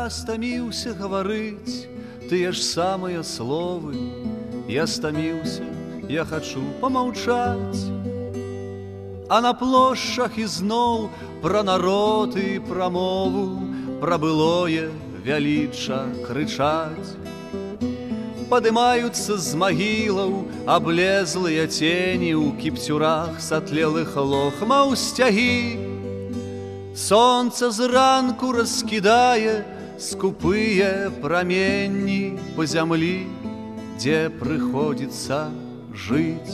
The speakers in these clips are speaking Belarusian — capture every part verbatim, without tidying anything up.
Я стаміўся гаварыць тыя ж самыя словы. Я стаміўся, я хачу помаўчаць. А на плошчах ізноў пра народ і пра мову, пра былое вяліча крычаць. Падымаюцца з магілаў аблезлыя цені ў кіпцюрах сатлелых лохмаў сцягі. Сонца зранку раскідае скупыя праменні па зямлі, дзе прыходзіцца жыць.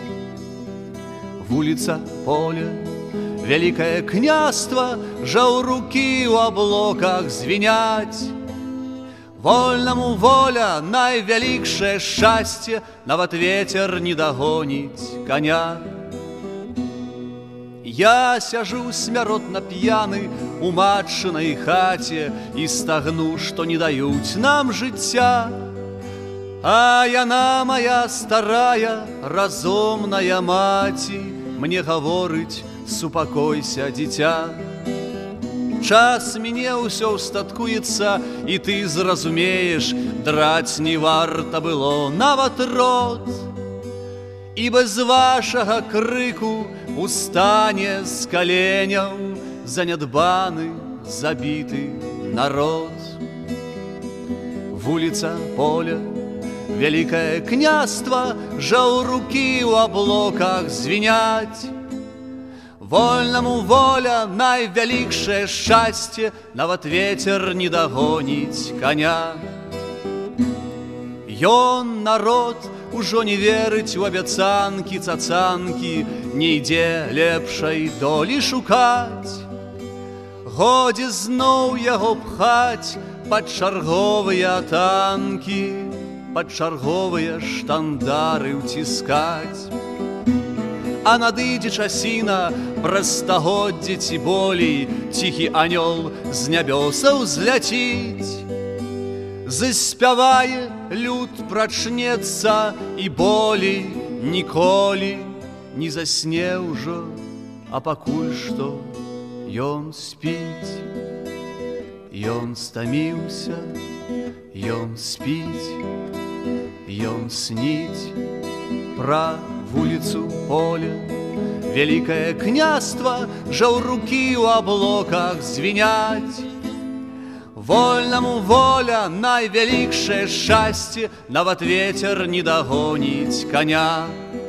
Вуліца, поле, вялікае княства, жаўрукі ў аблоках звіняць. Вольнаму воля, найвялікшае шчасце, нават вецер не дагоніць каня. Я сяжу смяротна п'яны у матчынай хаце і стагну, што не даюць нам жыцця. А яна, моя старая, разумная маці, мне гаворыць: супакойся, дзіця. Час мне ўсё ўстаткуецца, і ты зразумееш, драць не варта было нават рот. І без вашага крыку устане з каленяў занядбаны, забіты народ. Вуліца, поле, вялікае княства, жаўрукі ў аблоках звіняць. Вольнаму воля, найвялікшае шчасце, нават вецер не дагоніць каня. Ён, народ, ужо не верыць у абяцанкі, цацанкі, не ідзе лепшай долі шукаць. Годзе зноў яго пхаць пад чарговыя танкі, пад чарговыя штандары ўціскаць. А надыдзе часіна, праз стагоддзе ці болей, ціхі анёл з нябёсаў зляціць. Заспявае, люд прачнецца, і болей ніколі не засне ўжо, а пакуль што ён спіць. Ён стаміўся, ён спіць, ён сніць пра вуліцу, поле, вялікае княства, жаўрукі ў аблоках звіняць. Вольнаму воля, найвялікшае шчасце, нават вецер не дагоніць каня.